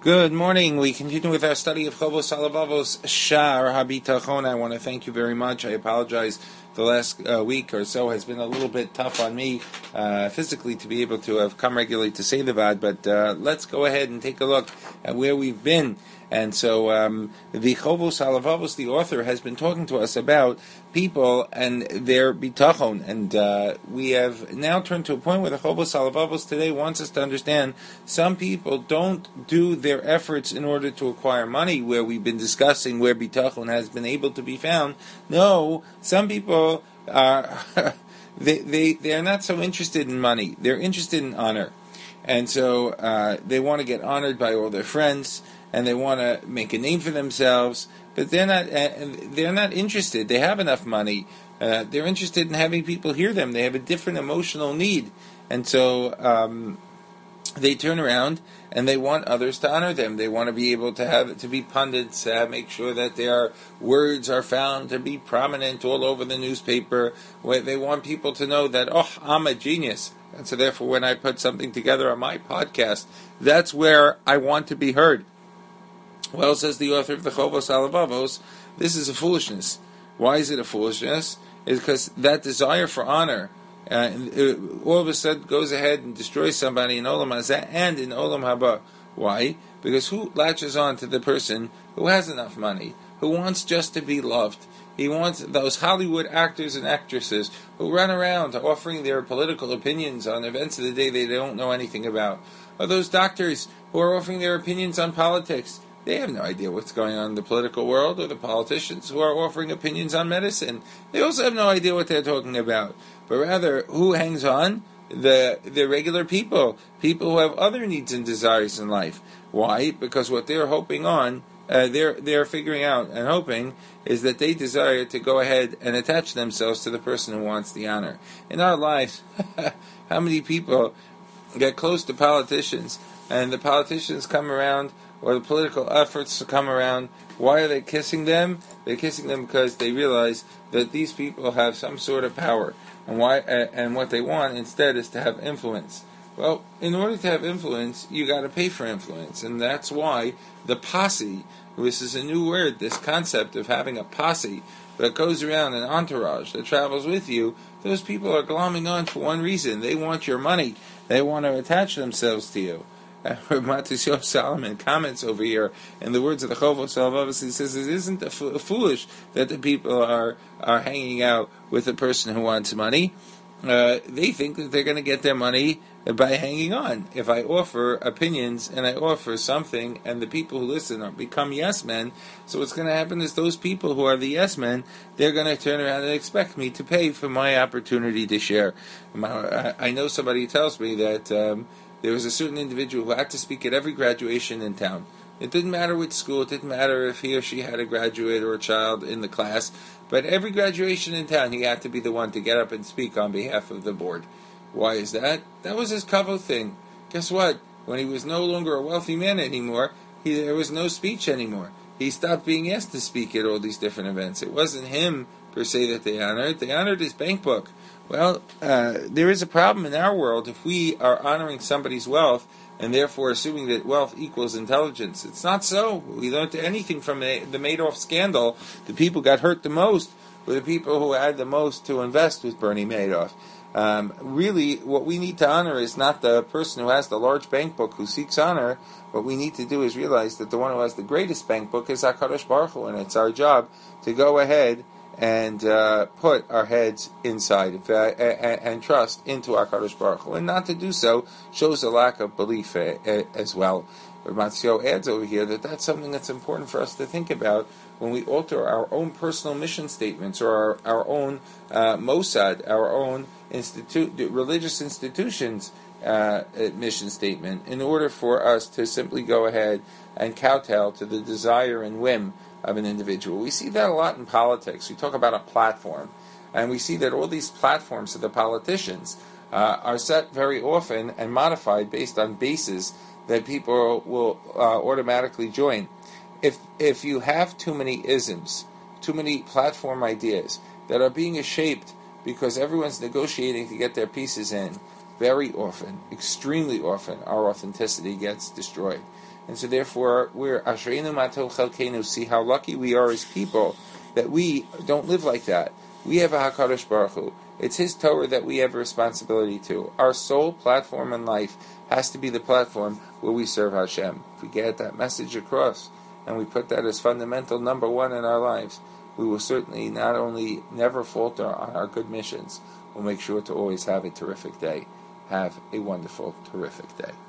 Good morning. We continue with our study of Chovos Halavavos Shar HaBitachon. I want to thank you very much. I apologize. The last week or so has been a little bit tough on me physically to be able to have come regularly to say the Vad, but let's go ahead and take a look at where we've been. And so the Chovos Halavavos, the author, has been talking to us about people and their bitachon. And we have now turned to a point where the Chovos Halavavos today wants us to understand some people don't do their efforts in order to acquire money, where we've been discussing where bitachon has been able to be found. No, some people are they are not so interested in money. They're interested in honor. And so they want to get honored by all their friends, and they want to make a name for themselves, but they're not interested. They have enough money. They're interested in having people hear them. They have a different emotional need, and so they turn around and they want others to honor them. They want to be able to be pundits, make sure that their words are found to be prominent all over the newspaper. Where they want people to know that, oh, I'm a genius. And so therefore, when I put something together on my podcast, that's where I want to be heard. Well, says the author of the Chovos Halavavos, this is a foolishness. Why is it a foolishness? It's because that desire for honor all of a sudden goes ahead and destroys somebody in Olam Hazeh and in Olam Haba. Why? Because who latches on to the person who has enough money, who wants just to be loved? He wants those Hollywood actors and actresses who run around offering their political opinions on events of the day they don't know anything about. Or those doctors who are offering their opinions on politics. They have no idea what's going on in the political world, or the politicians who are offering opinions on medicine. They also have no idea what they're talking about. But rather, who hangs on? The regular people who have other needs and desires in life. Why? Because what they're hoping on, they're figuring out and hoping is that they desire to go ahead and attach themselves to the person who wants the honor. In our lives, how many people get close to politicians, and the politicians come around, or the political efforts to come around? Why are they kissing them? They're kissing them because they realize that these people have some sort of power, and what they want instead is to have influence. Well, in order to have influence, you got to pay for influence, and that's why the posse, this is a new word, this concept of having a posse that goes around, an entourage that travels with you. Those people are glomming on for one reason: they want your money. They want to attach themselves to you. Matisyahu Solomon comments over here in the words of the Chovos Halavavos. He says it isn't foolish that the people are hanging out with a person who wants money. They think that they're going to get their money by hanging on. If I offer opinions and I offer something, and the people who listen become yes men, so what's going to happen is those people who are the yes men, they're going to turn around and expect me to pay for my opportunity to share. I know somebody tells me that there was a certain individual who had to speak at every graduation in town. It didn't matter which school, it didn't matter if he or she had a graduate or a child in the class, but every graduation in town he had to be the one to get up and speak on behalf of the board. Why is that? That was his kavod thing. Guess what? When he was no longer a wealthy man anymore, there was no speech anymore. He stopped being asked to speak at all these different events. It wasn't him per se that they honored. They honored his bank book. Well, there is a problem in our world if we are honoring somebody's wealth and therefore assuming that wealth equals intelligence. It's not so. We learned anything from the Madoff scandal. The people got hurt the most were the people who had the most to invest with Bernie Madoff. Really, what we need to honor is not the person who has the large bank book who seeks honor. What we need to do is realize that the one who has the greatest bank book is HaKadosh Baruch Hu, and it's our job to go ahead and put our heads inside and trust into HaKadosh Baruch Hu. And not to do so shows a lack of belief as well. Matisyahu adds over here that that's something that's important for us to think about when we alter our own personal mission statements, or our own Mossad, our own religious institutions' mission statement, in order for us to simply go ahead and kowtow to the desire and whim of an individual. We see that a lot in politics. We talk about a platform, and we see that all these platforms of the politicians are set very often and modified based on bases that people will automatically join. If you have too many isms, too many platform ideas that are being shaped because everyone's negotiating to get their pieces in, very often, extremely often, our authenticity gets destroyed. And so therefore, we're Ashreinu Matov Chelkeinu. See how lucky we are as people that we don't live like that. We have a HaKadosh Baruch Hu. It's His Torah that we have a responsibility to. Our sole platform in life has to be the platform where we serve Hashem. If we get that message across and we put that as fundamental number one in our lives, we will certainly not only never falter on our good missions, we'll make sure to always have a terrific day. Have a wonderful, terrific day.